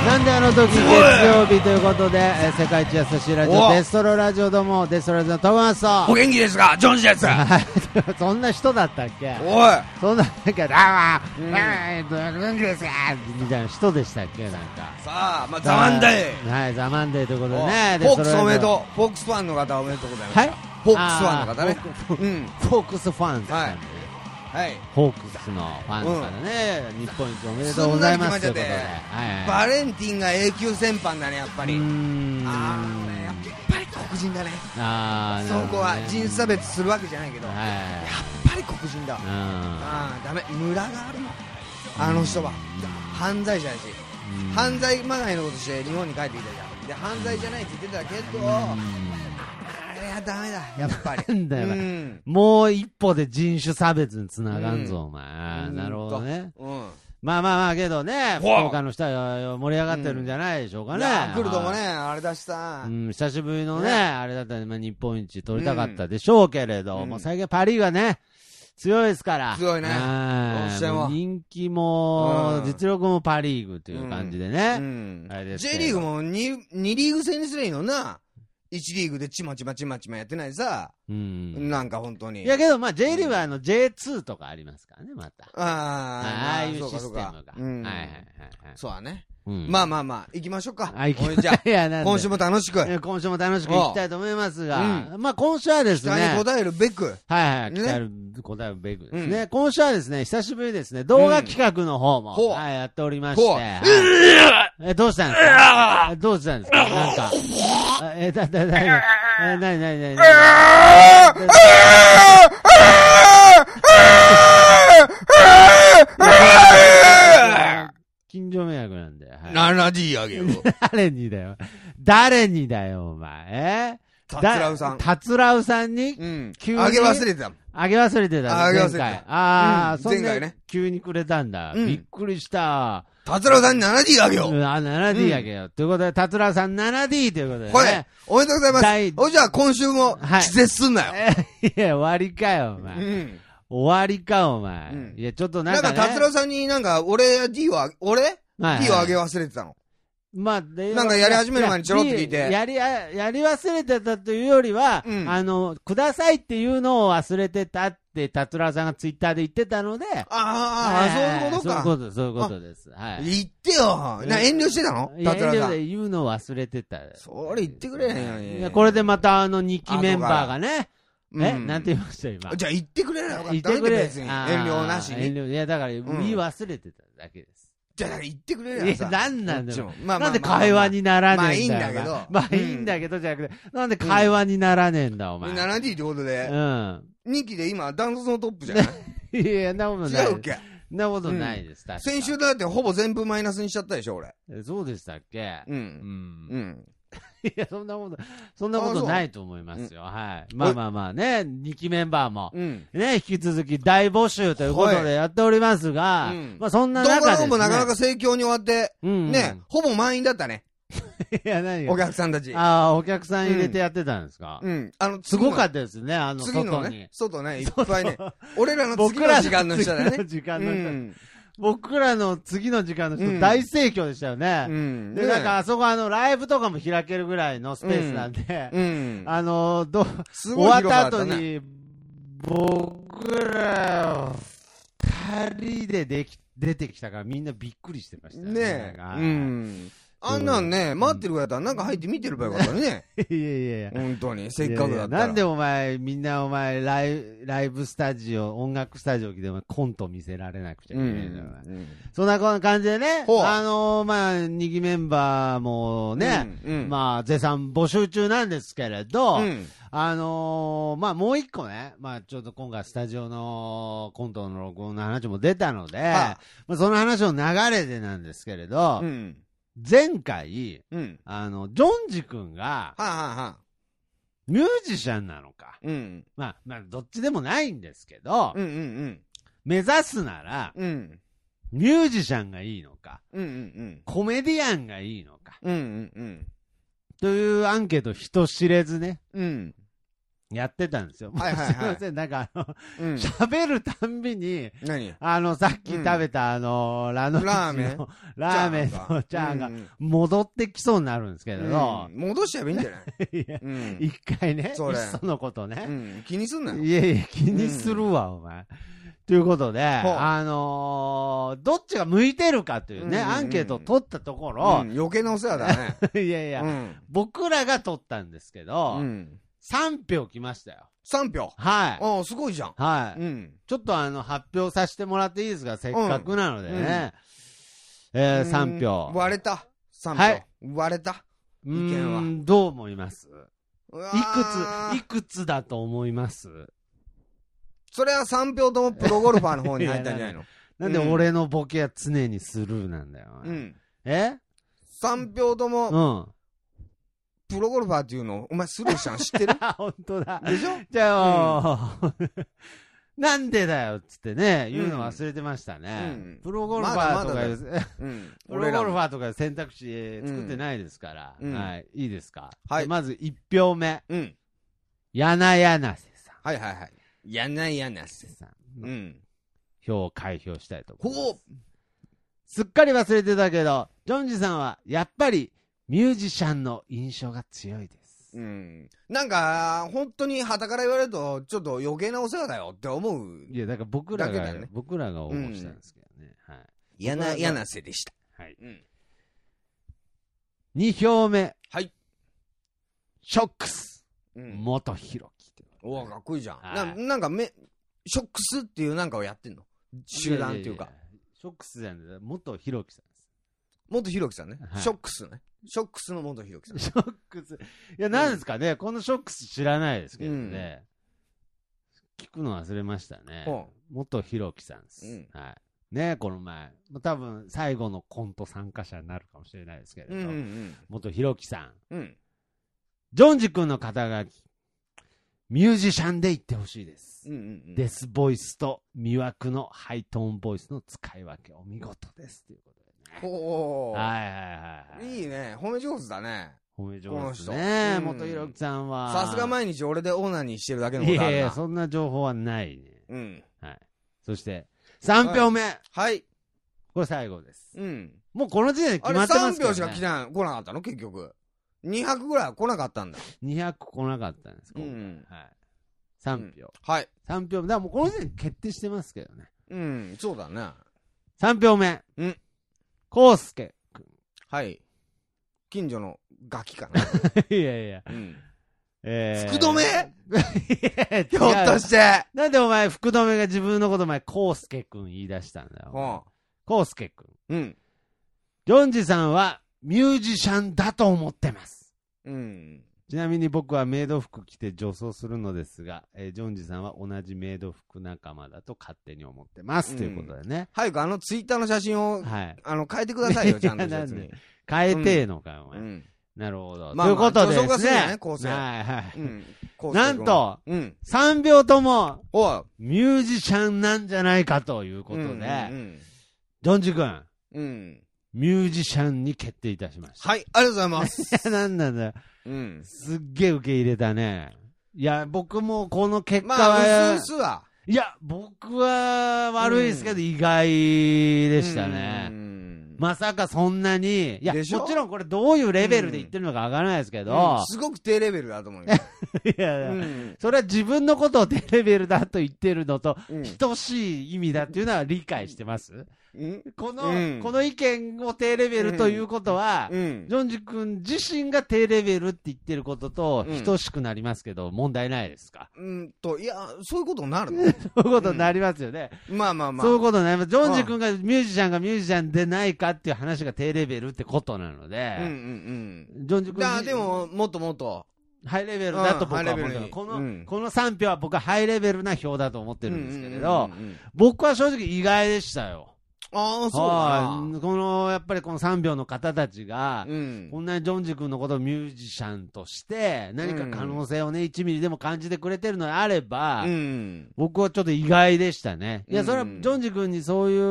なんであの時月曜日ということで、世界一優しいラジオデストロラジオ、どうもデストロラジオのトマスとお元気ですかジョンジです。 そんな人だったっけ。 おいそんななんか元気ですかみたいな人でしたっけ。なんかさあ、まあ、ザマンデー、 はい、ザマンデーということでね、 フォークスおめでとう。フォークスファンの方おめでとうございます。 はい、 フォークスファンの方ね。 フォークスファンですからね、 はい、 フォークスのファンからね、日本一おめでとうございますということで、 バレンティンが永久戦犯だね、やっぱり。やっぱり黒人だね。そこは人種差別するわけじゃないけど、やっぱり黒人だ。ダメ、ムラがあるの、あの人は犯罪者だし、犯罪まがいのことして日本に帰ってきたじゃん。で、犯罪じゃないって言ってたけど、あれはダメだ、やっぱり。なんだよ、 もう一歩で人種差別につながんぞ、お前。なるほどね。まあまあまあ、けどね、福岡の人は盛り上がってるんじゃないでしょうかね。 来るともね、あれだしさ。 久しぶりのね、あれだったら日本一取りたかったでしょうけれど、もう最近パリーがね、強いですから。 強いね。 人気も、実力もパリーグという感じでね。 J リーグも2リーグ制にすればいいのな。1リーグでちまちまやってないさ。なんか本当に。 いやけど、まあ J リーグはJ2 とかありますからね、また。ああいうシステムが。 そうだね。まあまあまあ、行きましょうか。じゃあ、今週も楽しく。 今週も楽しく行きたいと思いますが、まあ今週はですね。 期待に応えるべく。 はいはい、期待に応えるべくですね。今週はですね、久しぶりですね、動画企画の方も、やっておりまして。どうしたんですかどうしたんですかなんか。なに近所迷惑なんだよ。 7D あげよう。 誰にだよ、お前。 タツラウさん。 タツラウさんに急に。あげ忘れてた。 前回。 前回ね。 急にくれたんだ。びっくりした。 タツラウさんに 7D あげよう。 7D あげよう。ということで、タツラウさん 7D ということで。 これ、おめでとうございます。じゃあ今週も、気絶すんなよ。 いや、終わりかよ、お前。終わりか、お前。いや、ちょっとなんか。 タツラウさんになんか、俺 D をあげ忘れてたの。 まあ、 なんかやり始める前にちょろっと聞いて。 やり忘れてたというよりは、くださいっていうのを忘れてたって、タツラさんがツイッターで言ってたので。そういうことか。そういうことです。 言ってよ。遠慮してたのタツラさん。 遠慮で言うのを忘れてた。 それ言ってくれへんよ。 これでまた2期メンバーがね。なんて言いました今。 じゃあ言ってくれなよ。 言ってくれ。 別に。遠慮なしに。 いや、だから言い忘れてただけです。 じゃあ言ってくれるやんさ。 なんなんだよ。なんで会話にならねえんだよ。 まあいいんだけど。 まあいいんだけどじゃなくて、なんで会話にならねえんだ、お前。 7D ってことで。2期で今、ダンスのトップじゃない？ いや、なことない。 違うっけ？ なことないです。 先週だってほぼ全部マイナスにしちゃったでしょ、俺。 そうでしたっけ？いや、そんなことないと思いますよ。はい。まあまあね、2期メンバーも、ね、引き続き大募集ということでやっておりますが、まあそんな中で。 動画もなかなか盛況に終わって、ね、ほぼ満員だったね。 いや、何お客さんたち。 お客さん入れてやってたんですか？すごかったですね、外に。 外ね、いっぱいね。俺らの次の時間の人だね。 僕らの次の時間の人、大盛況でしたよね。で、なんか、あそこライブとかも開けるぐらいのスペースなんで、終わった後に、僕ら、二人で出てきたからみんなびっくりしてましたね。あんなんね、待ってるぐらいだったらなんか入って見てればよかったね。 いや。 本当に、せっかくだったら。 なんでみんなライブスタジオ、音楽スタジオ来てコント見せられなくちゃいけないんだから。そんな感じでね、まあ、2期メンバーもね、まあ、絶賛募集中なんですけれど、まあ、もう一個ね、まあ、ちょっと今回スタジオのコントの録音の話も出たので、まあ、その話の流れでなんですけれど、前回、ジョンジ君が、ミュージシャンなのか。まあ、どっちでもないんですけど、目指すなら、ミュージシャンがいいのか、コメディアンがいいのか、というアンケート人知れずね、 やってたんですよ。 はいはいはい。 すいません、なんか喋るたんびに、 何さっき食べたラノラーメンのラーメンのチャーが戻ってきそうになるんですけど。 戻しちゃえばいいんじゃない一回ね、いっそそのことね。 気にすんなよ。 いやいや、気にするわ、お前。ということで、どっちが向いてるかというね、アンケートを取ったところ、 余計なお世話だね。 いやいや、僕らが取ったんですけど、3票来ましたよ。 3票はい。 ああ、すごいじゃん。 はい。ちょっと発表させてもらっていいですか、せっかくなのでね。3票。 割れた。3票。 はい。 割れた。意見は。 どう思います？いくつだと思います？ それは3票ともプロゴルファーの方に入ったんじゃないの？ なんで俺のボケは常にスルーなんだよ。 3票とも、プロゴルファーっていうの、お前スルーしたの知ってる？ 本当だ。 でしょ？ じゃあ、なんでだよっつってね、言うの忘れてましたね。プロゴルファーとかいう、プロゴルファーとかいう選択肢作ってないですから。はい。いいですか？はい。まず1票目。やなやなせさん。 はいはいはい。やなやなせさん。 票を開票したいと思います。すっかり忘れてたけど、ジョンジさんはやっぱりミュージシャンの印象が強いです。 なんか、本当に傍から言われると、ちょっと余計なお世話だよって思う。 いや、だから僕らが応募したんですけどね。はい。 やなやなせでした。 はい。2票目。 はい。 ショックス。元ひろき。 おお、かっこいいじゃん。なんかショックスっていうなんかをやってんの？集団っていうか。 ショックスじゃない、元ひろきさんです。 元ひろきさんね。ショックスね。ショックスの元ひろきさん。 ショックス。いや、なんですかね、このショックス知らないですけどね。聞くの忘れましたね。元ひろきさんです。はい。ね、この前。多分、最後のコント参加者になるかもしれないですけれど。元ひろきさん。ジョンジ君の肩書き。ミュージシャンで言ってほしいです。デスボイスと魅惑のハイトーンボイスの使い分けお見事ですということでね。はいいいね。褒め上手だね。 褒め上手ですね。元ひろきさんは。 さすが毎日俺でオーナーにしてるだけのことあるな。 いやいや、そんな情報はないね。はい。そして、3票目。 はい。 これ最後です。もうこの時点で決まってますからね。 あれ3票しか来なかったの結局。200ぐらいは来なかったんだ。 200来なかったんです。はい。3票。 はい。 3票目。だからもうこの時点で決定してますけどね。 そうだね。 3票目。コウスケくん。 はい。近所のガキかな。 いやいや。 福留ひょっとして。 なんでお前、福留が自分のこと前、コウスケくん言い出したんだよ。コウスケくん。ジョンジさんはミュージシャンだと思ってます。ちなみに僕はメイド服着て女装するのですが、ジョンジさんは同じメイド服仲間だと勝手に思ってます。ということでね。 早くツイッターの写真を、変えてくださいよ、ちゃんと説明。 変えてえのかよ、お前。なるほど。ということでですね。なんと、3秒とも、ミュージシャンなんじゃないかということで、ジョンジ君。ミュージシャンに決定いたしました。 はい、ありがとうございます。 なんなんだよ。すっげえ受け入れたね。いや、僕もこの結果は。 うすは。 いや、僕は悪いですけど、意外でしたね。まさかそんなに、いや、もちろんこれどういうレベルで言ってるのかわからないですけど。 すごく低レベルだと思うよ。 いや、それは自分のことを低レベルだと言ってるのと、等しい意味だっていうのは理解してますこの意見を低レベルということは、ジョンジ君自身が低レベルって言ってることと等しくなりますけど、問題ないですか？ いや、そういうことになるの？ そういうことになりますよね。 まあまあまあ。 そういうことになります。ジョンジ君がミュージシャンでないかっていう話が低レベルってことなので、ジョンジ君でも、もっともっと。 ハイレベルだと僕は思ってる。この3票は僕はハイレベルな票だと思ってるんですけれど、僕は正直意外でしたよ。 ああ、そうだな。やっぱりこの3票の方たちが、こんなにジョンジ君のことをミュージシャンとして、何か可能性をね、1ミリでも感じてくれてるのであれば、僕はちょっと意外でしたね。いや、それはジョンジ君にそういう、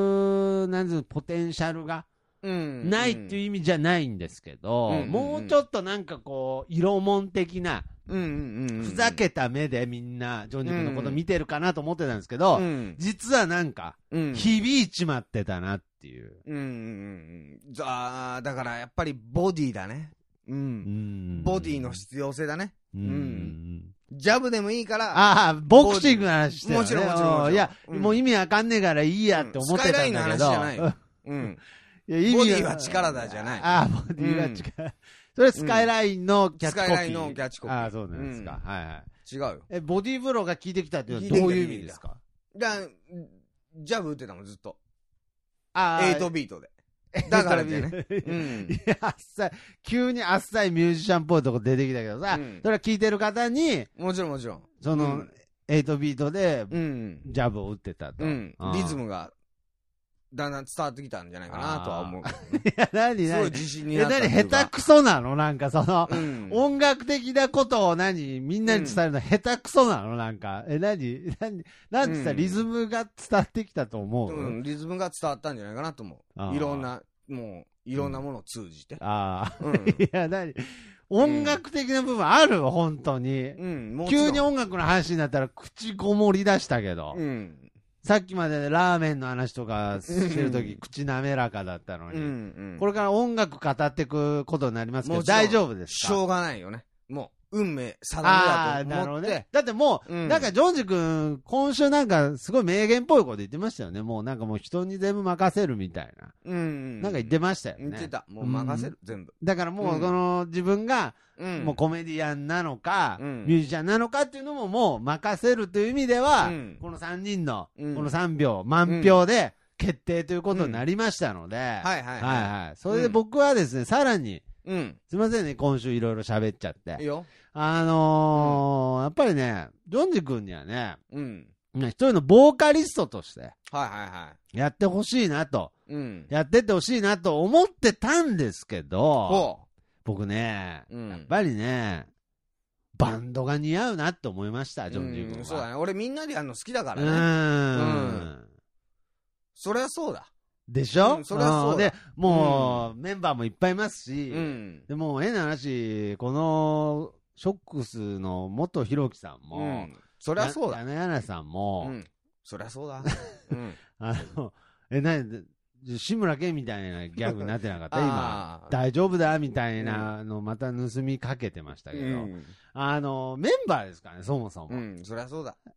なんていうの、ポテンシャルが、ないっていう意味じゃないんですけど、もうちょっとなんかこう、色もん的な、 ふざけた目でみんな、ジョニー君のこと見てるかなと思ってたんですけど、実はなんか、響いちまってたなっていう。 だからやっぱりボディだね。ボディの必要性だね。ジャブでもいいから。 ボクシングの話してる、ね。 もちろんもちろん。 いや、もう意味わかんねえからいいやって思ってたんだけど。スカイラインの話じゃないよ。 ボディは力だじゃない。 ボディは力。それスカイラインのキャッチコピー。 スカイラインのキャッチコピー。 そうなんですか。はいはい。 違うよ。 ボディーブローが効いてきたっていうのはどういう意味ですか？ ジャブ打ってたもん、ずっと。8ビートで。だからね。 急にあっさいミュージシャンっぽいとこ出てきたけどさ、それは聞いてる方に、 もちろんもちろん。 その、8ビートで、ジャブを打ってたと。 リズムが、だんだん伝わってきたんじゃないかなとは思う。 いや、何すごい自信になった。 下手くそなのなんかその、音楽的なことをみんなに伝えるの下手くそなのなんか。なんてさ、リズムが伝わってきたと思う？ リズムが伝わったんじゃないかなと思う。いろんなものを通じて。 いや、音楽的な部分ある本当に。急に音楽の話になったら口ごもり出したけど。さっきまでラーメンの話とかしてるとき、口滑らかだったのに、これから音楽語っていくことになりますけど、大丈夫ですか？ しょうがないよね。もう、運命、定めだと思って。 だってもう、なんかジョンジ君、今週なんかすごい名言っぽいこと言ってましたよね。もうなんかもう人に全部任せるみたいな。なんか言ってましたよね。 言ってた。もう任せる、全部。 だからもう、この自分が、もうコメディアンなのか、ミュージシャンなのかっていうのももう任せるという意味では、この3人の、この3票、満票で決定ということになりましたので、それで僕はですね、さらに、すいませんね、今週いろいろ喋っちゃって。やっぱりね、ジョンジ君にはね、一人のボーカリストとして、やってほしいなと、やってってほしいなと思ってたんですけど、僕ね、やっぱりね、バンドが似合うなって思いました、ジョンジ君は。 そうだね。俺みんなでやるの好きだからね。そりゃそうだ。 でしょ？ そりゃそうだ。 で、もう、メンバーもいっぱいいますし、でも変な話、この、ショックスの元ひろきさんも、 そりゃそうだ。 やなさんも、 そりゃそうだ。 志村けんみたいなギャグになってなかった今。大丈夫だみたいなのまた盗みかけてましたけど、メンバーですからね、そもそも。 そりゃそうだ。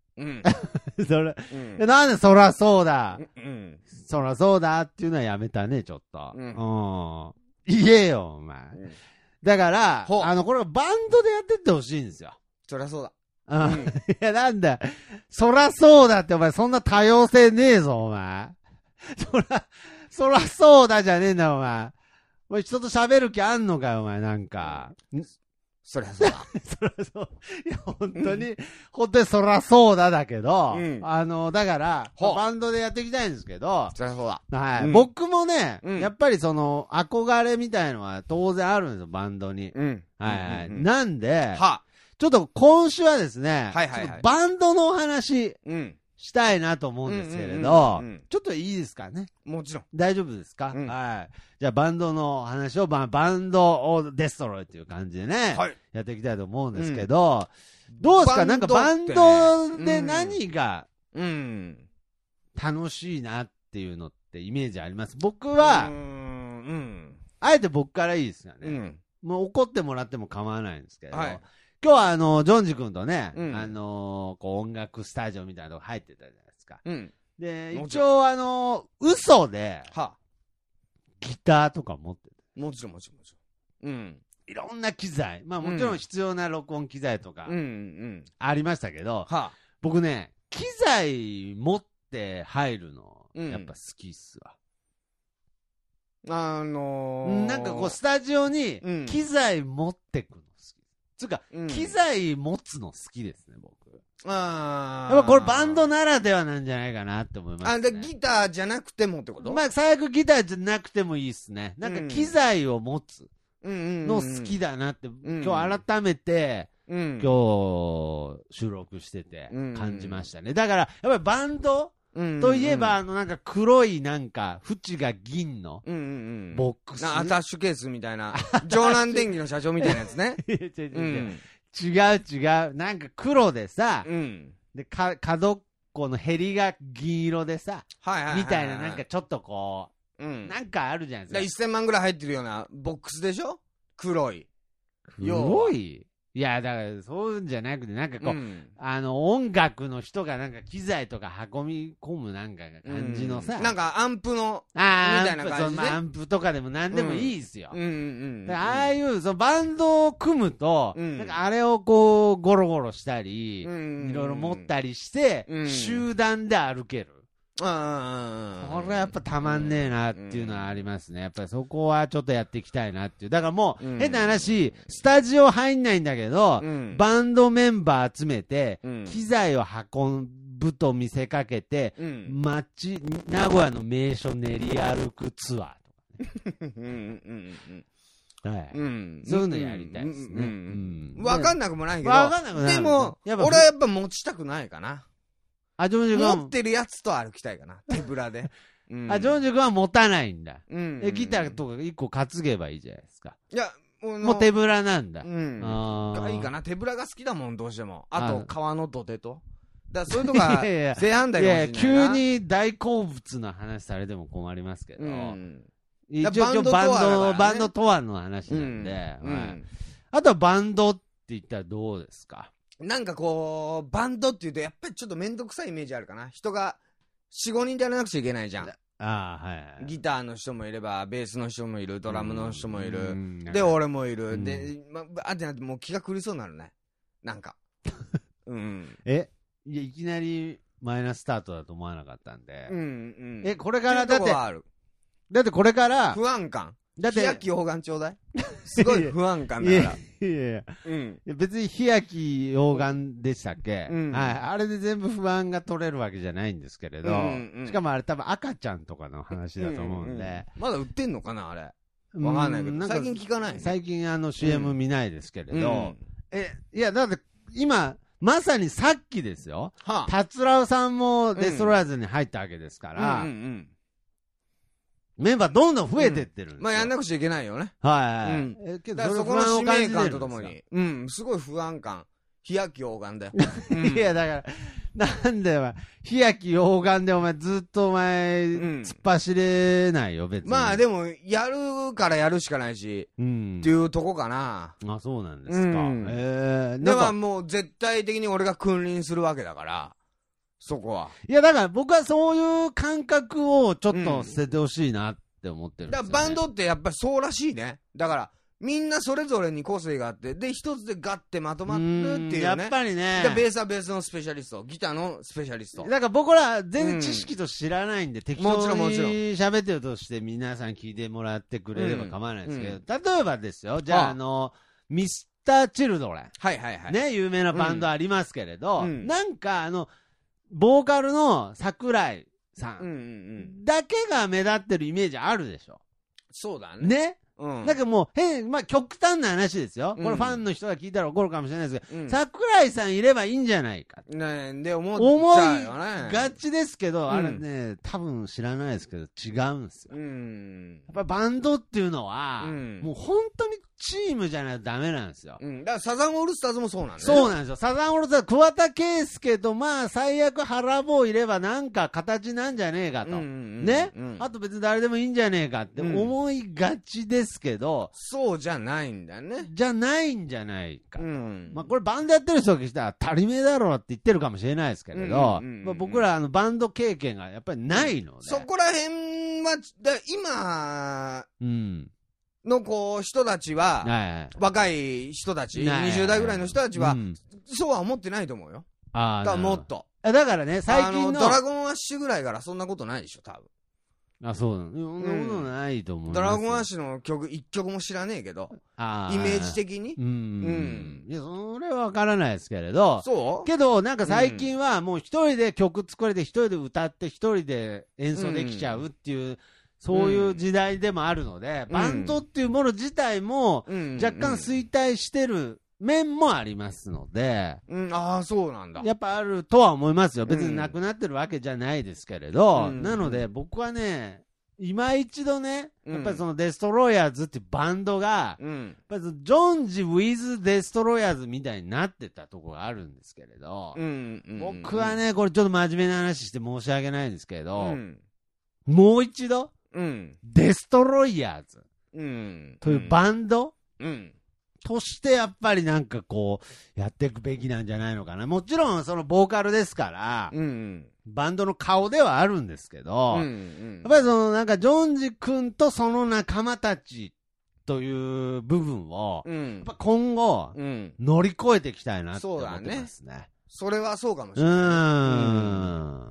なんでそらそうだ。そらそうだっていうのはやめたね、ちょっと。言えよ、お前。だから、これはバンドでやってってほしいんですよ。 そりゃそうだ。 いや、なんだ。そらそうだって、お前、そんな多様性ねえぞ、お前。そらそうだじゃねえんだ、お前。お前、人と喋る気あんのかよ、お前、なんか。 そりゃそうだ。 そりゃそう。いや、本当にそらそうだだけど、だから、バンドでやっていきたいんですけど、 そりゃそうだ。 はい。僕もね、やっぱりその、憧れみたいのは当然あるんですよ、バンドに。はい。なんで、ちょっと今週はですね、バンドのお話、したいなと思うんですけれど、ちょっといいですかね。 もちろん。 大丈夫ですか？はい。じゃあバンドの話を、バンドをデストロイっていう感じでね、やっていきたいと思うんですけど、どうですか？なんかバンドで何が楽しいなっていうのってイメージあります？僕は、あえて僕からいいですよね。もう怒ってもらっても構わないんですけど、今日はジョンジ君とね、こう音楽スタジオみたいなとこ入ってたじゃないですか。で、一応嘘で、ギターとか持ってる。もちろん。 いろんな機材、まあもちろん必要な録音機材とか、ありましたけど、僕ね、機材持って入るの、やっぱ好きっすわ。なんかこうスタジオに機材持ってくの好き。つうか、機材持つの好きですね、僕。やっぱこれバンドならではなんじゃないかなって思います、ね。 ギターじゃなくてもってこと？ まあ、最悪ギターじゃなくてもいいっすね。なんか機材を持つの好きだなって、今日改めて、今日収録してて感じましたね。だから、やっぱりバンドといえば、なんか黒いなんか、縁が銀の、ボックス。 アタッシュケースみたいな、城南電機の社長みたいなやつね。 違違う。なんか黒でさ、 うん。 で、角っこのヘリが銀色でさ、みたいな、なんかちょっとこう、なんかあるじゃないですか。 1000万ぐらい入ってるようなボックスでしょ？黒い。 黒い？いや、だからそういうんじゃなくて、なんかこう、音楽の人がなんか機材とか運び込むなんか感じのさ、 なんかアンプのみたいな感じで、 アンプとかでもなんでもいいですよ。ああいうそのバンドを組むと、なんかあれをこうゴロゴロしたり、いろいろ持ったりして、集団で歩ける。これはやっぱたまんねえなっていうのはありますね。やっぱりそこはちょっとやっていきたいなっていう。だからもう、変な話、スタジオ入んないんだけど、バンドメンバー集めて、機材を運ぶと見せかけて、名古屋の名所練り歩くツアーとかね。はい。そういうのやりたいですね。 わかんなくもないけど、でも、俺はやっぱ持ちたくないかな。持ってるやつと歩きたいかな、手ぶらで。 ジョンジュ君は持たないんだ。ギターとか1個担げばいいじゃないですか。 いや、 もう手ぶらなんだ。 いいかな、手ぶらが好きだもん、どうしても。あと、川の土手と。だからそういうとこが正反対かもしれないな。 急に大好物の話されても困りますけど。一応バンドとはの話なんで。あとはバンドって言ったらどうですか？ なんかこう、バンドって言うと、やっぱりちょっとめんどくさいイメージあるかな。人が4、5人でやらなくちゃいけないじゃん。ギターの人もいれば、ベースの人もいる、ドラムの人もいる。で、俺もいる。で、あってなってもう気が狂いそうになるね。なんか。 いきなりマイナススタートだと思わなかったんで。これからだってこれから。 不安感。だって、日焼き溶岩ちょうだい。すごい不安感だから。 いや、別に日焼き溶岩でしたっけ？あれで全部不安が取れるわけじゃないんですけれど、しかもあれ多分赤ちゃんとかの話だと思うんで。 まだ売ってんのかな、あれ。わかんないけど、最近聞かない。 最近CM 見ないですけれど、いや、だって今、まさにさっきですよ、達郎さんもデストロワーズに入ったわけですから、メンバーどんどん増えてってるんですよ。 まあやんなくちゃいけないよね。 はい。 けどそこの使命感とともに、すごい不安感。日焼き溶岩だよ。 いや、だから、なんだよ、日焼き溶岩でお前ずっとお前、突っ走れないよ、別に。 まあでも、やるからやるしかないし、っていうとこかな。 あ、そうなんですか。 でももう絶対的に俺が君臨するわけだから、そこは。 いや、だから僕はそういう感覚をちょっと捨ててほしいなって思ってるんですよね。 だからバンドってやっぱりそうらしいね。だから、みんなそれぞれに個性があって、で、一つでガッてまとまるっていうね。 やっぱりね。 ベースはベースのスペシャリスト、ギターのスペシャリスト。 だから僕ら全然知識と知らないんで、適当に喋ってるとして皆さん聞いてもらってくれれば構わないですけど、例えばですよ、じゃあミスター・チルドレン。 はいはいはい。 ね、有名なバンドありますけれど、なんかボーカルの桜井さんだけが目立ってるイメージあるでしょ。 そうだね。 ね。だからもう、まあ、極端な話ですよ。これファンの人が聞いたら怒るかもしれないですけど、桜井さんいればいいんじゃないか。 で、思っちゃうよね。 思いがちですけど、あれね、多分知らないですけど、違うんですよ。やっぱりバンドっていうのは、もう本当にチームじゃないとダメなんですよ。 だからサザンオールスターズもそうなんだよ。 そうなんですよ。サザンオールスターズ、桑田佳祐と、まあ、最悪原坊いればなんか形なんじゃねえかと。ね。あと別に誰でもいいんじゃねえかって思いがちですけど、 そうじゃないんだね。 じゃないんじゃないか。まあ、これバンドやってる人が来たら足りめえだろうって言ってるかもしれないですけれど、僕らバンド経験がやっぱりないので。 そこら辺は、今、の人たちは、若い人たち、20代ぐらいの人たちは、そうは思ってないと思うよ。だからもっと。 だからね、最近の。 ドラゴンアッシュぐらいからそんなことないでしょ、多分。 あ、そうなの。そんなことないと思う。 ドラゴンアッシュの曲、1曲も知らねえけど、イメージ的に。 いや、それはわからないですけれど。 そうけど、なんか最近はもう一人で曲作れて、一人で歌って、一人で演奏できちゃうっていう、そういう時代でもあるので、バンドっていうもの自体も若干衰退してる面もありますので、 ああ、そうなんだ。 やっぱあるとは思いますよ。別になくなってるわけじゃないですけれど、なので僕はね、 今一度ね、やっぱりそのデストロイヤーズっていうバンドが、やっぱりジョンジ・ウィズ・デストロイヤーズみたいになってたところがあるんですけれど、僕はね、これちょっと真面目な話して申し訳ないんですけど、もう一度、デストロイヤーズというバンド、としてやっぱりなんかこうやっていくべきなんじゃないのかな。もちろんそのボーカルですから、バンドの顔ではあるんですけど、やっぱりそのなんかジョンジ君とその仲間たちという部分を、やっぱ今後、乗り越えていきたいなって思ってますね。 それはそうかもしれない。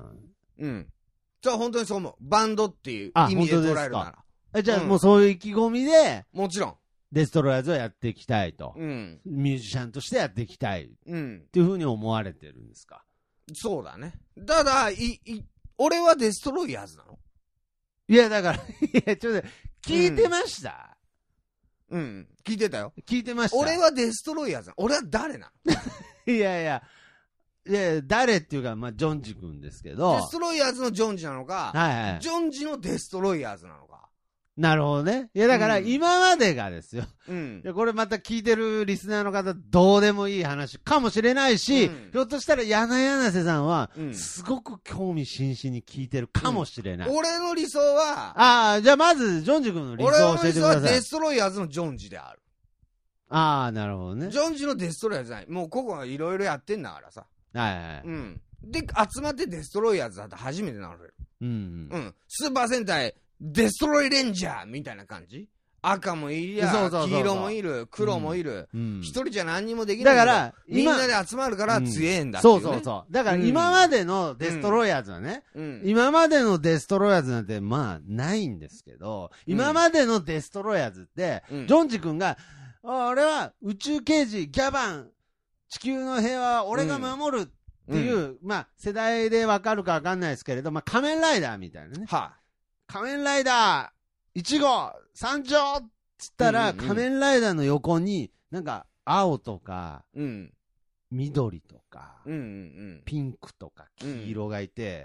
じゃあ本当にそう思う。バンドっていう意味で捉えるなら。じゃあもうそういう意気込みで、 もちろん。 デストロイヤーズをやっていきたいと、ミュージシャンとしてやっていきたい、っていうふうに思われてるんですか？ そうだね。ただ俺はデストロイヤーズなの？ いやだからいやちょっと聞いてました？ 聞いてたよ。 聞いてました。 俺はデストロイヤーズなの？俺は誰なの？ いや誰っていうかまあジョンジ君ですけど、 デストロイヤーズのジョンジなのか、ジョンジのデストロイヤーズなのか。 なるほどね。いやだから今までがですよ。これまた聞いてるリスナーの方どうでもいい話かもしれないし、ひょっとしたら柳瀬さんはすごく興味津々に聞いてるかもしれない。 俺の理想は、 じゃあまずジョンジ君の理想を教えてください。俺の理想はデストロイヤーズのジョンジである。 なるほどね。 ジョンジのデストロイヤーズじゃない。もうここはいろいろやってんだからさ。で集まってデストロイヤーズだって初めてなる。スーパー戦隊デストロイレンジャーみたいな感じ。赤もいりゃ、黄色もいる、黒もいる。一人じゃ何にもできない。 だから、 みんなで集まるから強えんだって。 そう。だから今までのデストロイヤーズはね、今までのデストロイヤーズなんてまあないんですけど、今までのデストロイヤーズって、ジョンジ君が、俺は宇宙刑事、ギャバン、地球の平和は俺が守るっていう、まあ世代でわかるかわかんないですけれど、まあ仮面ライダーみたいなね。仮面ライダー1号参上っつったら、仮面ライダーの横になんか青とか、緑とか、ピンクとか黄色がいて、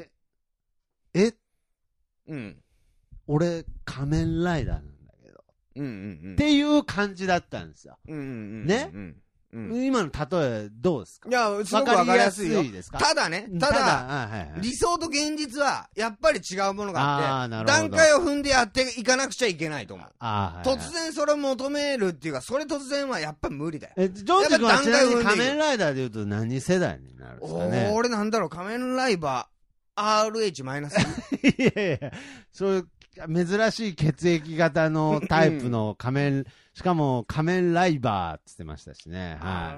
俺仮面ライダーなんだけど、っていう感じだったんですよ。ね、今の例えどうですか？ いや、すごくわかりやすいよ。 ですか？ ただ、理想と現実はやっぱり違うものがあって、段階を踏んでやっていかなくちゃいけないと思う。突然それを求めるっていうか、それ突然はやっぱり無理だよ。 ジョンジ君はちなみに仮面ライダーでいうと何世代になるんですかね？ 俺なんだろう、仮面ライバー RH マイナス。 いや、そういう珍しい血液型のタイプの仮面、しかも仮面ライバーって言ってましたしね。 や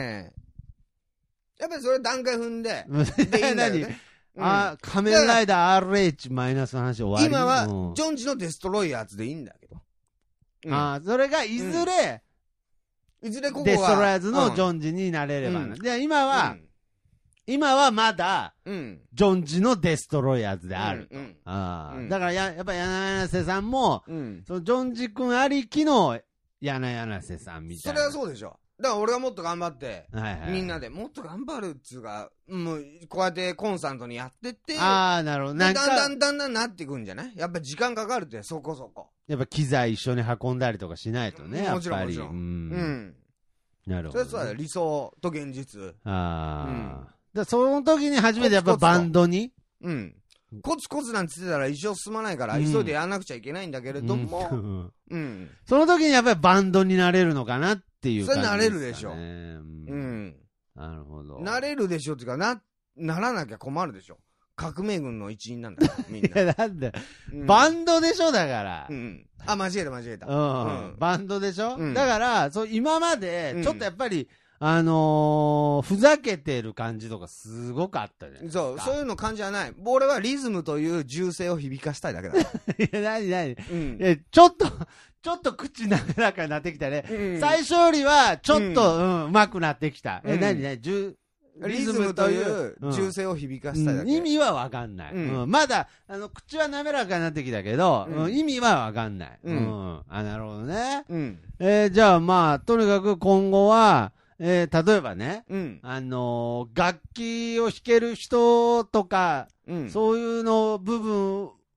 っぱりそれ段階踏んで、でいいんだよね。 仮面ライダー RH マイナスの話終わり。 今は、ジョンジのデストロイヤーズでいいんだけど。 それがいずれ、 ここはデストロイヤーズのジョンジになれればな。で、今はまだ、ジョンジのデストロイヤーズであると。だからやっぱ柳瀬さんも、そのジョンジ君ありきの柳瀬さんみたいな。 それはそうでしょ。だから俺がもっと頑張って、みんなでもっと頑張るっつうか、もうこうやってコンスタントにやってって、 なるほど。 だんだんなっていくんじゃない？やっぱ時間かかるって、そこそこ。 やっぱ機材一緒に運んだりとかしないとね、やっぱり。なるほど。 それは理想と現実。 その時に初めてやっぱバンドにコツコツなんて言ってたら一生進まないから、急いでやらなくちゃいけないんだけれども、 その時にやっぱりバンドになれるのかなっていう感じですかね。 それなれるでしょ。 なるほど。 なれるでしょっていうか、ならなきゃ困るでしょ。革命軍の一員なんだから、みんな。 いや、なんで、バンドでしょ、だから。 間違えた。 バンドでしょ、だから、今まで、ちょっとやっぱり、ふざけてる感じとかすごくあったじゃないですか。 そういうの感じはない。俺はリズムという銃声を響かしたいだけだ。 いや、なに、ちょっと口滑らかになってきたね。最初よりは、ちょっと、上手くなってきた。 リズムという銃声を響かしたいだけ。 意味はわかんない。まだ、口は滑らかになってきたけど、意味はわかんない。なるほどね。じゃあまあ、とにかく今後は、例えばね、楽器を弾ける人とか、そういうの部分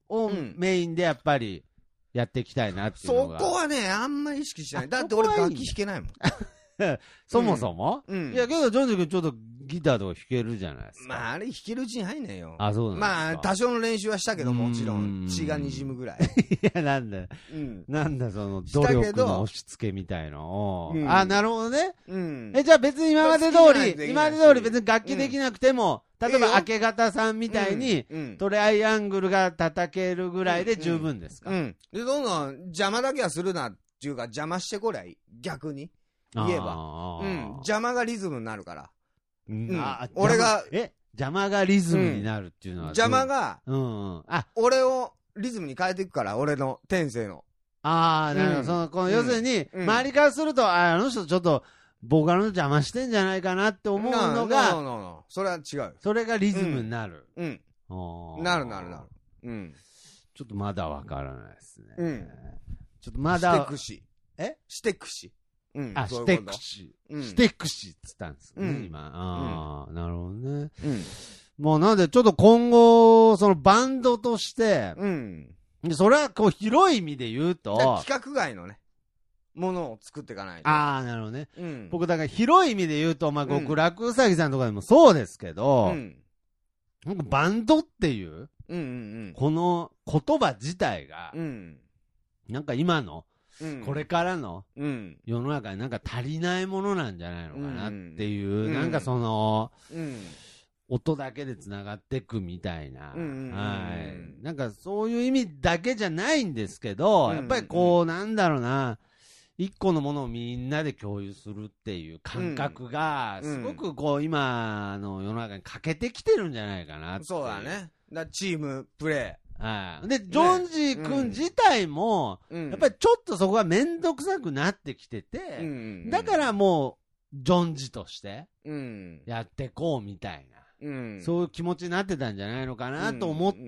をメインでやっぱりやっていきたいなっていうのが。 そこはね、あんまり意識してない。だって俺楽器弾けないもん。 そもそも、いや、けど、ジョンジ君ちょっとギターとか弾けるじゃないですか。 まあ、あれ弾けるうちに入んないよ。 あ、そうなんですか。 まあ、多少の練習はしたけど、もちろん、血が滲むぐらい。 いや、なんだ、なんだ、その、努力の押し付けみたいのを。あ、なるほどね。じゃあ別に今まで通り別に楽器できなくても、例えば明け方さんみたいに、トライアングルが叩けるぐらいで十分ですか。 で、どんどん邪魔だけはするなっていうか、邪魔してこりゃいい。逆に。言えば。邪魔がリズムになるから。俺が、 邪魔がリズムになるっていうのは。 邪魔が、俺をリズムに変えていくから、俺の天性の。 なるほど。要するに、周りからすると、あの人ちょっと、ボーカルの邪魔してんじゃないかなって思うのが、 それは違う。 それがリズムになる。 なる。 ちょっとまだわからないですね。 ちょっとまだ。 してくし。してくし。 してくし。してくしって言ったんですね、今。なるほどね。もうなんで、ちょっと今後、そのバンドとして、それはこう広い意味で言うと、 規格外のね、ものを作っていかないと。 なるほどね。僕、だから広い意味で言うと、まあ、極楽うさぎさんとかでもそうですけど、なんかバンドっていう、この言葉自体が、なんか今の、これからの世の中になんか足りないものなんじゃないのかなっていう、なんかその、音だけでつながっていくみたいな、なんかそういう意味だけじゃないんですけど、やっぱりこう、なんだろうな、一個のものをみんなで共有するっていう感覚が、すごくこう、今の世の中に欠けてきてるんじゃないかなって。 そうだね。チームプレー。で、ジョンジー君自体も、やっぱりちょっとそこがめんどくさくなってきてて、だからもう、ジョンジとして、やっていこうみたいな、そういう気持ちになってたんじゃないのかなと思って、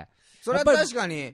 それは確かに、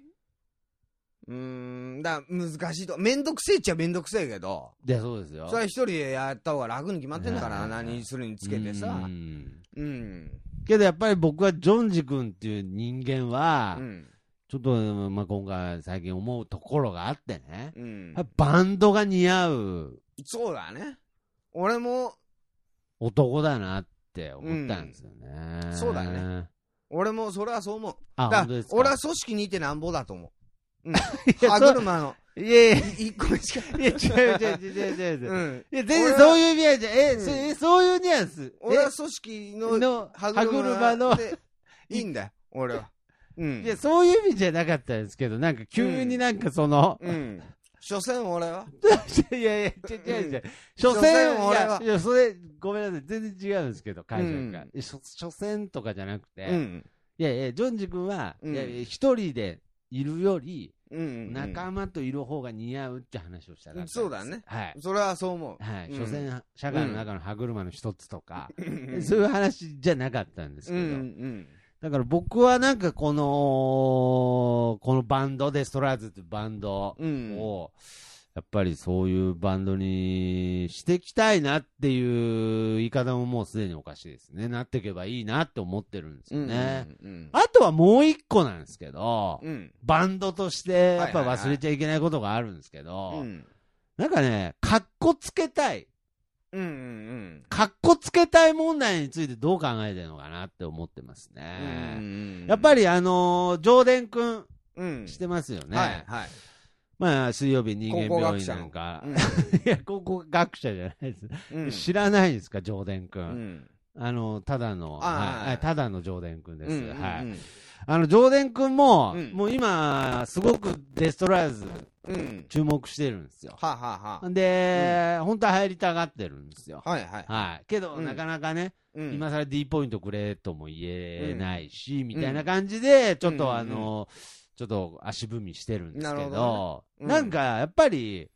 だ難しいと。めんどくせえっちゃめんどくせえけど。 いや、そうですよ。 それは一人でやった方が楽に決まってんだから、何するにつけてさ。 けどやっぱり僕はジョンジ君っていう人間は、ちょっと、まあ、今回最近思うところがあってね、バンドが似合う。 そうだね。俺も、 男だなって思ったんですよね。 そうだね。俺もそれはそう思う。俺は組織にいてなんぼだと思う。歯車の。 いやいや、 一個目しか。 いや、違う。いや、全然そういう意味合いじゃ、そういうニュアンス。 俺は組織の歯車の。いいんだよ、俺は。 いや、そういう意味じゃなかったですけど、なんか急になんかその。 所詮俺は。 いや、違う。所詮俺は。いや、それ、ごめんなさい。全然違うんですけど、解釈が。所詮とかじゃなくて。いや、ジョンジ君は、一人でいるより、仲間といる方が似合うって話をしたら。 そうだね。はい。それはそう思う。 はい。所詮、社会の中の歯車の一つとか、そういう話じゃなかったんですけど。だから僕はなんかこのバンドでストラーズってバンドを、やっぱりそういうバンドにしていきたいなっていう言い方ももうすでにおかしいですね。なっていけばいいなって思ってるんですよね。あとはもう一個なんですけど、バンドとしてやっぱ忘れちゃいけないことがあるんですけど、なんかね、かっこつけたい。かっこつけたい問題についてどう考えてるのかなって思ってますね。やっぱりジョーデン君、してますよね。まあ、水曜日人間病院なんか。いや、高校学者じゃないです。知らないですか、ジョーデン君。ただのジョーデン君です。はい。ジョーデン君も、もう今、すごくデストライズ、注目してるんですよ。で、本当は入りたがってるんですよ。はい。けど、なかなかね、今更 D ポイントくれとも言えないし、みたいな感じで、ちょっと足踏みしてるんですけど、なんかやっぱり、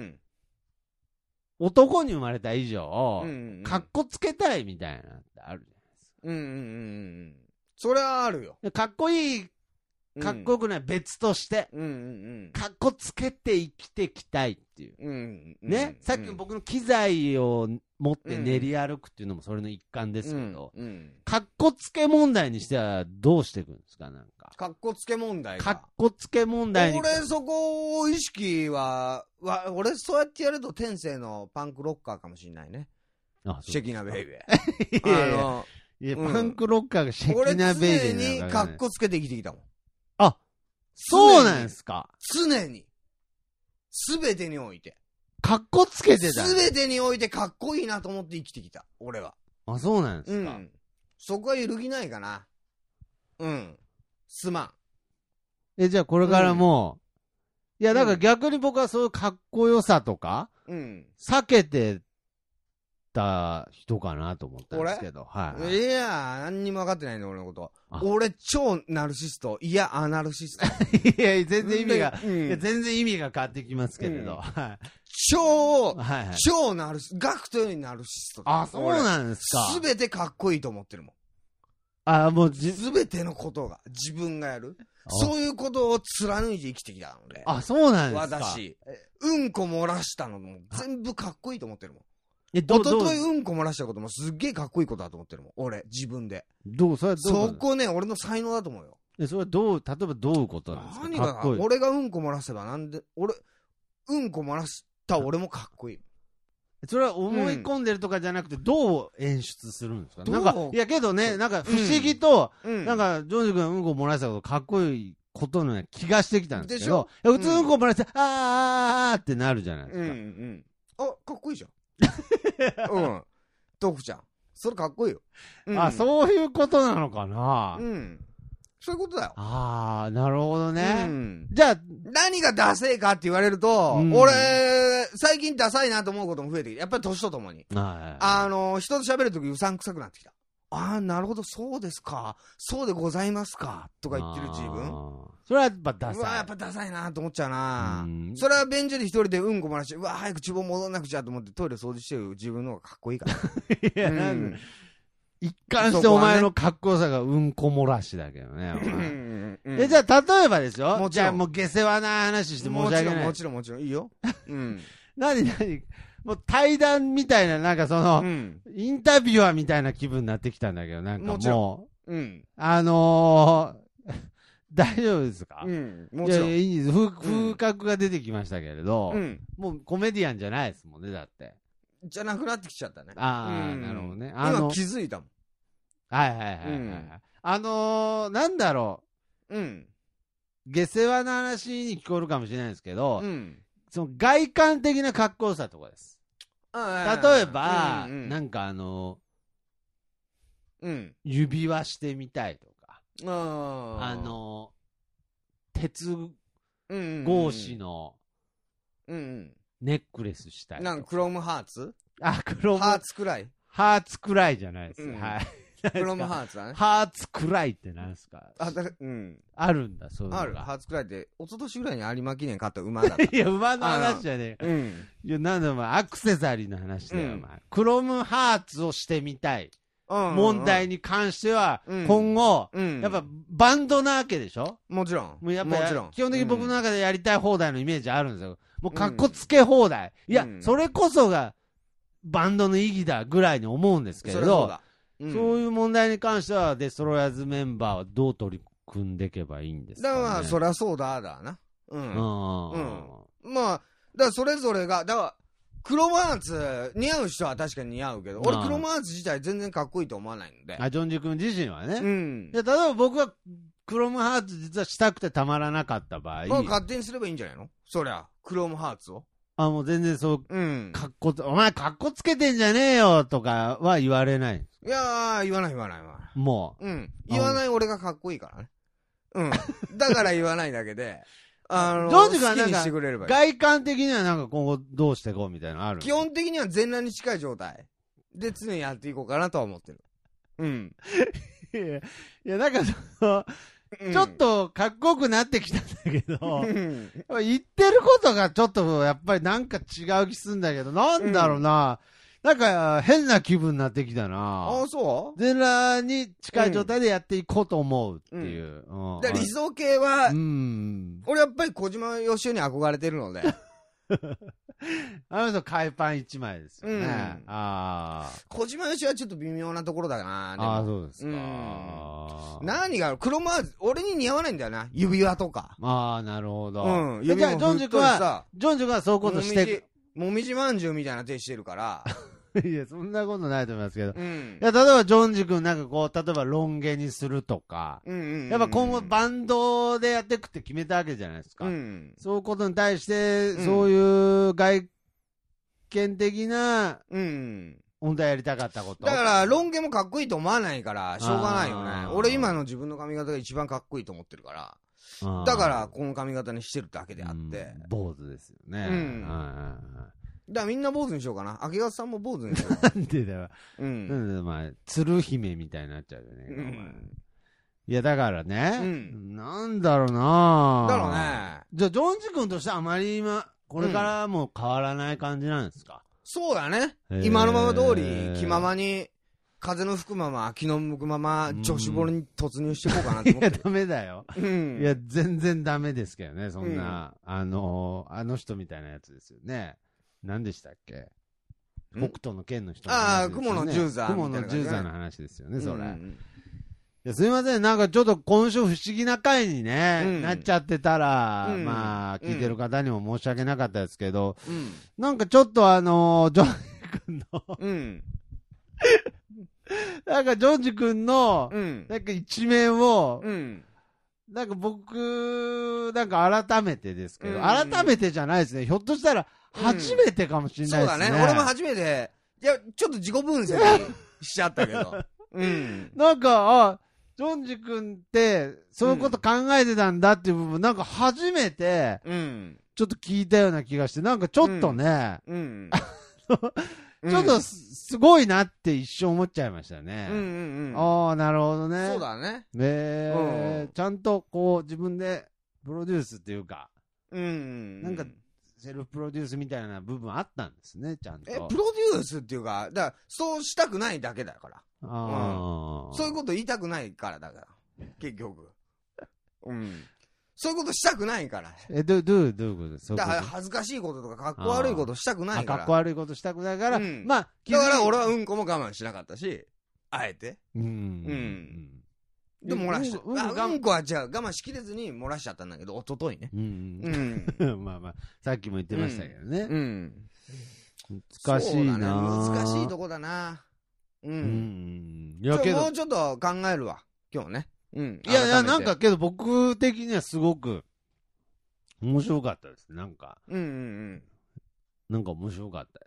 男に生まれた以上、かっこつけたいみたいなってあるじゃないですか。 それはあるよ。 かっこいいかっこよくない別として、かっこつけて生きていきたいっていう。ね、さっきの僕の機材を持って練り歩くっていうのもそれの一環ですけど、かっこつけ問題にしてはどうしていくんですか、なんか。 かっこつけ問題かっこつけ問題に。 俺そこを意識は、俺そうやってやると天性のパンクロッカーかもしれないね。シェキナベイベー。いや、パンクロッカーがシェキナベイベー、 俺常にかっこつけて生きてきたもん。 あ、そうなんですか。 常に。すべてにおいて。 かっこつけてた。 すべてにおいてかっこいいなと思って生きてきた。俺は。 あ、そうなんですか。 そこは揺るぎないかな。すまん。じゃあこれからも、いや、だから逆に僕はそういうかっこよさとか、避けてた人かなと思ったんですけど。 いや、何にも分かってないね、俺のこと。俺、超ナルシスト。いや、アナルシスト。 いや、全然意味が、全然意味が変わってきますけれど。 超ナルシスト。ガクトよりナルシスト。 あ、そうなんですか。 すべてかっこいいと思ってるもん。 もうすべてのことが、自分がやる。そういうことを貫いて生きてきたので。 あ、そうなんですか。 私、うんこ漏らしたのも全部かっこいいと思ってるもん。 おとというんこ漏らしたこともすっげえかっこいいことだと思ってるもん。俺、自分で。そこね、俺の才能だと思うよ。 それは例えばどういうことなんですか。 何がかっこいい。俺がうんこ漏らせばなんで、うんこ漏らした俺もかっこいい。 それは思い込んでるとかじゃなくて、どう演出するんですか。なんか、いやけどね、なんか不思議と、なんか、ジョージ君うんこ漏らしたことかっこいいことの気がしてきたんですけど、普通うんこ漏らして、あーってなるじゃないですか。かっこいいじゃん。トクちゃん。それかっこいいよ。 そういうことなのかな。 そういうことだよ。 なるほどね。じゃあ、 何がダセーかって言われると、俺、最近ダサいなと思うことも増えてきて、やっぱり年とともに。人と喋るときうさんくさくなってきた。なるほど、そうですか。そうでございますか。とか言ってる自分。 それはやっぱダサい。 やっぱダサいなと思っちゃうな。それは便所で一人でうんこ漏らして、早く厨房戻んなくちゃと思ってトイレ掃除してる自分の方がかっこいいから。 一貫してお前のかっこよさがうんこ漏らしだけどね。じゃあ、例えばですよ。じゃあもう下世話な話して申し訳ない。 もちろん、いいよ。 何もう対談みたいな、なんかその、インタビュアーみたいな気分になってきたんだけど、なんかもう、大丈夫ですか。 もちろん。 いいです。風格が出てきましたけれど、もうコメディアンじゃないですもんね、だって。 じゃなくなってきちゃったね。 なるほどね。 今気づいたもん。 なんだろう。下世話な話に聞こえるかもしれないですけど、その外観的なかっこよさとかです。例えば、なんか指輪してみたいとか、鉄格子のネックレスしたい。 なんかクロムハーツ？ クロムハーツくらい？ ハーツくらいじゃないです。はい。 クロムハーツだね。 ハーツくらいってなんですか。あるんだ、そういうのが。 ある。ハーツくらいって、一昨年ぐらいに有馬記念買った馬だった。 いや、馬の話じゃねえ。いや、なんだお前、アクセサリーの話だよ、お前。クロムハーツをしてみたい。問題に関しては、今後、やっぱバンドなわけでしょ。 もちろん。 もうやっぱ基本的に僕の中でやりたい放題のイメージあるんですよ。もうかっこつけ放題。いや、それこそがバンドの意義だぐらいに思うんですけれど、そういう問題に関しては、デストロイヤーズメンバーはどう取り組んでいけばいいんですかね。 だから、そりゃそうだな。まあ、だからそれぞれが、だから、クロムハーツ似合う人は確かに似合うけど、俺クロムハーツ自体全然かっこいいと思わないので。 ジョンジ君自身はね。例えば僕はクロムハーツ実はしたくてたまらなかった場合。 勝手にすればいいんじゃないの？そりゃ、クロムハーツを。 もう全然そう、お前かっこつけてんじゃねえよとかは言われない。 いやー、言わない。 もう。言わない俺がかっこいいからね。だから言わないだけで。ジョージがなんか、 外観的にはなんか今後どうしていこうみたいなのある？ 基本的には全裸に近い状態で常にやっていこうかなとは思ってる。 いや、なんかちょっとかっこよくなってきたんだけど、言ってることがちょっとやっぱりなんか違う気するんだけど、なんだろうな、 なんか変な気分になってきたな。 あ、そう？ 全裸に近い状態でやっていこうと思うっていう。 で理想系は、俺やっぱり小島よしおに憧れてるので。 あの人海パン一枚ですよね。 小島よしおはちょっと微妙なところだな。 ああ、そうですか。 何が黒マーズ、俺に似合わないんだよな。指輪とか。 ああ、なるほど。 じゃあ、ジョンジ君はそういうことしてる。 もみじまんじゅうみたいな手してるから。 いや、そんなことないと思いますけど。いや、例えば、ジョンジ君なんかこう、例えばロン毛にするとか。やっぱ今後バンドでやっていくって決めたわけじゃないですか。そういうことに対して、そういう外見的な、本当はやりたかったこと。 だから、ロン毛もかっこいいと思わないから、しょうがないよね。俺今の自分の髪型が一番かっこいいと思ってるから。だから、この髪型にしてるだけであって。 坊主ですよね。 だからみんな坊主にしようかな。明勝さんも坊主にしよう。 なんでだよ。なんで、まあ、鶴姫みたいになっちゃうよね。いや、だからね。なんだろうな。 だろうね。 じゃあ、ジョンジ君としてはあまり今、これからも変わらない感じなんですか？ そうだね。今のまま通り、気ままに、風の吹くまま、気の向くまま、女子ボロに突入していこうかなと思って。 いや、ダメだよ。いや、全然ダメですけどね、そんな、あの人みたいなやつですよね。何でしたっけ？北斗の剣の人の話ですよね。 雲の十座。 雲の十座の話ですよね、それ。いや、すいません、なんかちょっと今週不思議な回にね、なっちゃってたら、まあ、聞いてる方にも申し訳なかったですけど、なんかちょっとジョンジ君の、なんかジョンジ君の、なんか一面を、なんか僕、なんか改めてですけど、改めてじゃないですね。ひょっとしたら、初めてかもしれないですね。 そうだね。俺も初めて、いや、ちょっと自己分析しちゃったけど。 なんか、ジョンジ君って、そういうこと考えてたんだっていう部分、なんか初めて、ちょっと聞いたような気がして、なんかちょっとね、ちょっとすごいなって一瞬思っちゃいましたね。ああ、なるほどね。 そうだね。 ちゃんとこう自分でプロデュースっていうか、なんかセルフプロデュースみたいな部分あったんですね、ちゃんと。 プロデュースっていうか、だからそうしたくないだけだから。そういうこと言いたくないからだから。結局。そういうことしたくないから。 どういうことですか？ だから恥ずかしいこととかかっこ悪いことしたくないから。 かっこ悪いことしたくないから、まあ、 だから俺はうんこも我慢しなかったし、あえて。でも漏らした。うんこはじゃあ我慢しきれずに漏らしちゃったんだけど、一昨日ね。 まあまあ、さっきも言ってましたけどね。難しいな。 難しいとこだな。いやけどもうちょっと考えるわ、今日ね。 いや、なんかけど僕的にはすごく面白かったです。なんか。なんか面白かったです。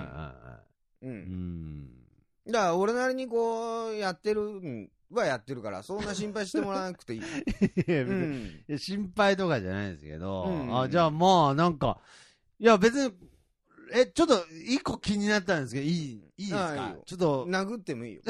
だから俺なりにこうやってるはやってるから、そんな心配してもらわなくていい。 いや心配とかじゃないですけど、じゃあまあなんか、いや別に、ちょっと一個気になったんですけど、いいですか？ちょっと。 殴ってもいいよ。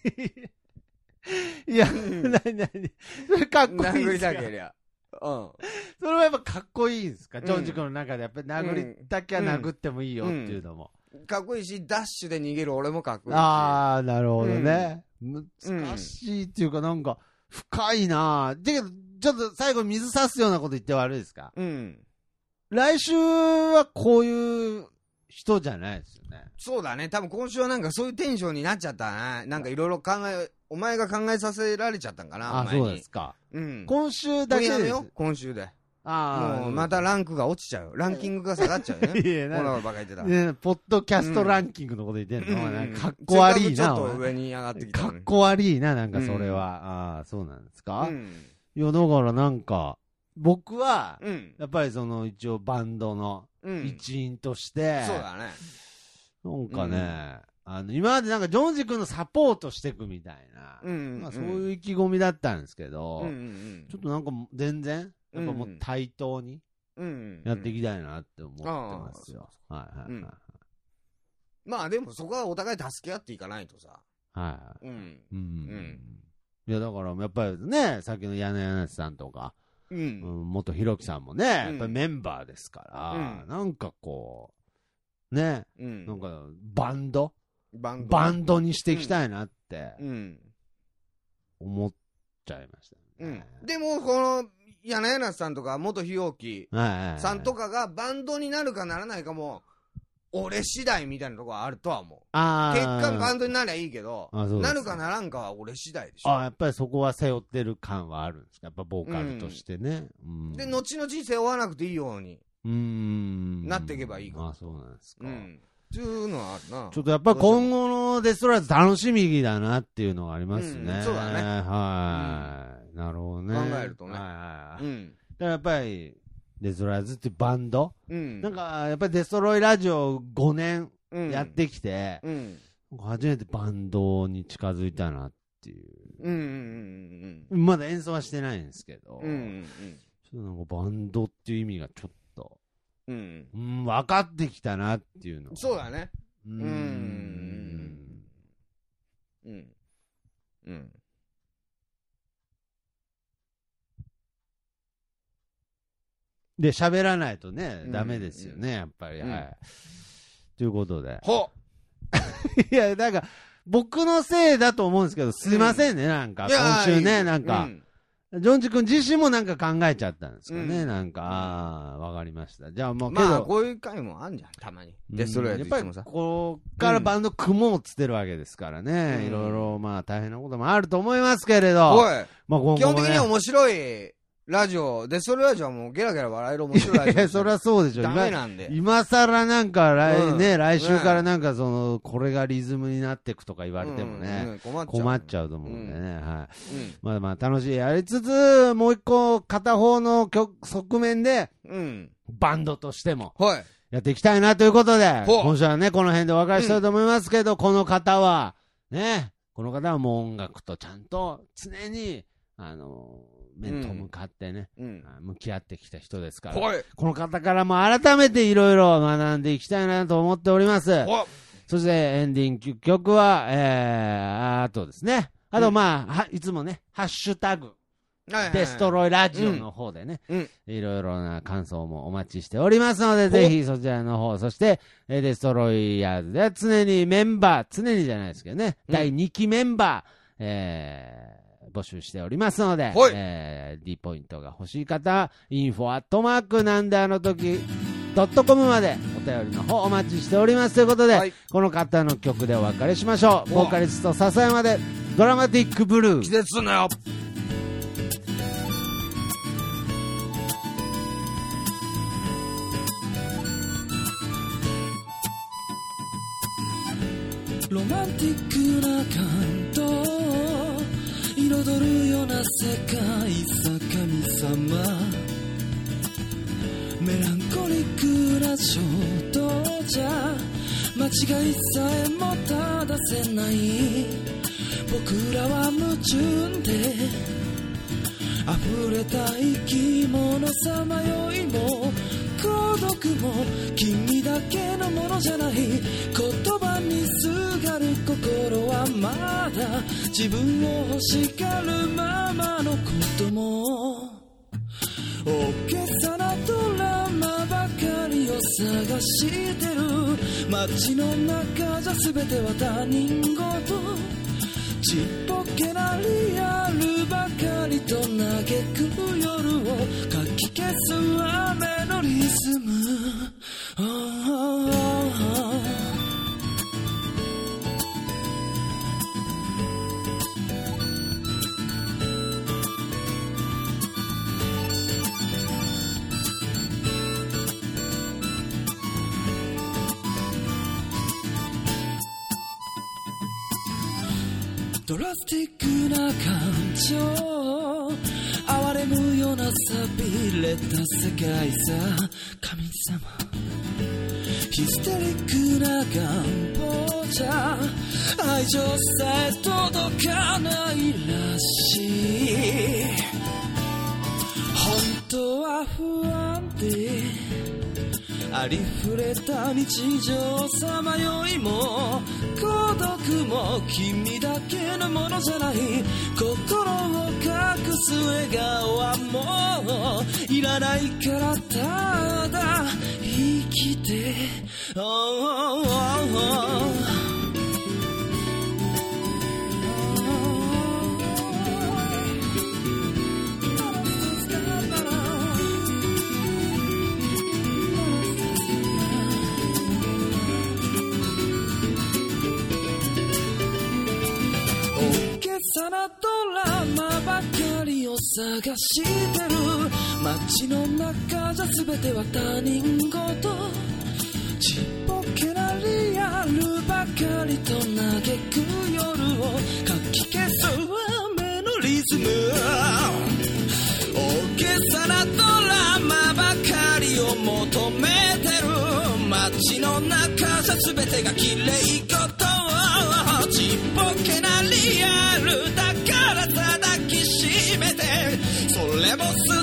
いや、それかっこいいですか？ 殴りたけりゃ。 それはやっぱかっこいいですか？ジョンジ君の中でやっぱり殴りたきゃ殴ってもいいよっていうのも。 かっこいいし、ダッシュで逃げる俺もかっこいいし。 ああ、なるほどね。難しいっていうかなんか、深いなぁ。だけど、ちょっと最後水差すようなこと言って悪いですか？来週はこういう人じゃないですよね。 そうだね。多分今週はなんかそういうテンションになっちゃったな。なんかいろいろお前が考えさせられちゃったんかな。 あ、そうですか。今週だけですよ。 今週で。もうまたランクが落ちちゃう。ランキングが下がっちゃうよね。いや、このバカ言ってた。 ポッドキャストランキングのこと言ってんの？かっこ悪いな。 ちょっと上に上がってきた。 かっこ悪いな、なんかそれは。ああ、そうなんですか？いや、だからなんか、僕は、やっぱりその一応バンドの一員として、 そうだね。 なんかね、今までなんかジョンジ君のサポートしていくみたいな、まあそういう意気込みだったんですけど、ちょっとなんか全然、やっぱもう対等にやっていきたいなって思ってますよ。 まあでもそこはお互い助け合っていかないとさ。 いやだからやっぱりね、さっきの柳さんとか、元ひろきさんもね、やっぱりメンバーですから、なんかこね、なんかバンドにしていきたいなって思っちゃいましたね。 でもこの柳さんとか元日置さんとかがバンドになるかならないかも俺次第みたいなところはあるとは思う。結果バンドになりゃいいけど、なるかならんかは俺次第でしょ。 やっぱりそこは背負ってる感はあるんですか、やっぱボーカルとしてね。 で後々背負わなくていいようになっていけばいいかな。 そうなんですか。 っていうのはあるな。 ちょっとやっぱり今後のデストロイヤーズ楽しみだなっていうのがありますね。 そうだね。 はい。なるほどね。 考えるとね。だからやっぱりデストロイヤーズっていうバンド、なんかやっぱりデストロイラジオ5年やってきて、初めてバンドに近づいたなっていう。まだ演奏はしてないんですけど、ちょっとなんかバンドっていう意味がちょっと、分かってきたなっていうの。 そうだね。 で、喋らないとね、ダメですよね、やっぱり。はい。ということで。いや、なんか、僕のせいだと思うんですけど、すいませんね、なんか、今週ね、なんか、ジョンジ君自身もなんか考えちゃったんですかね、なんか、わかりました。じゃあもう、けど、 こういう回もあんじゃん、たまに。デストロイヤーズやっぱり、こっからバンド組もうっつってるわけですからね、いろいろ、まあ、大変なこともあると思いますけれど、 まあ、基本的には面白い、ラジオ、デストロイヤーズはもうゲラゲラ笑える面白いラジオ。 いや、そりゃそうでしょ。 ダメなんで。 今更なんか来週からなんかこれがリズムになっていくとか言われてもね、困っちゃうと思うんでね。はい。まあまあ楽しいやりつつ、もう一個片方の側面で、バンドとしても、やっていきたいなということで、今週はね、この辺でお別れしたいと思いますけど、この方はもう音楽とちゃんと常に、面と向かってね、向き合ってきた人ですから、この方からも改めていろいろ学んでいきたいなと思っております。そしてエンディング曲は、あとですね、あとまあ、いつもね、ハッシュタグ、デストロイラジオの方でね、いろいろな感想もお待ちしておりますので、ぜひそちらの方、そして、デストロイヤーズでは常にメンバー、常にじゃないですけどね、第2期メンバー、募集しておりますので、D ポイントが欲しい方、info@ なんであの時.com までお便りの方お待ちしておりますということで、この方の曲でお別れしましょう。ボーカリスト笹山でドラマティックブルー。 季節のよ。 ロマンティックな感動彩るような世界さ神様、メランコリックな衝動じゃ間違いさえも正せない、僕らは矛盾で溢れた生き物さまよいも孤独も君だけのものじゃない、言葉にすがる心はまだ自分を欲しがるままのことも、大げさなドラマばかりを探してる、街の中じゃ全ては他人事、ちっぽけなリアルばかりと嘆く夜をかき消す雨のリズム、ドラスティックな感情、哀れむような寂れた世界さ神様、ヒステリックな願望じゃ愛情さえ届かないらしい、本当は不安でありふれた日常さまよいも孤独も君だけのものじゃない、心を隠す笑顔はもういらないからただ生きてさなドラマばかりを探してる街の中じゃ全ては他人事ちっぽけなリアルばかりと嘆く夜をかき消す雨のリズム大げさなドラマばかりを求めてる街の中じゃ全てが綺麗事ちっぽけなリアルだからさ抱きしめてそれも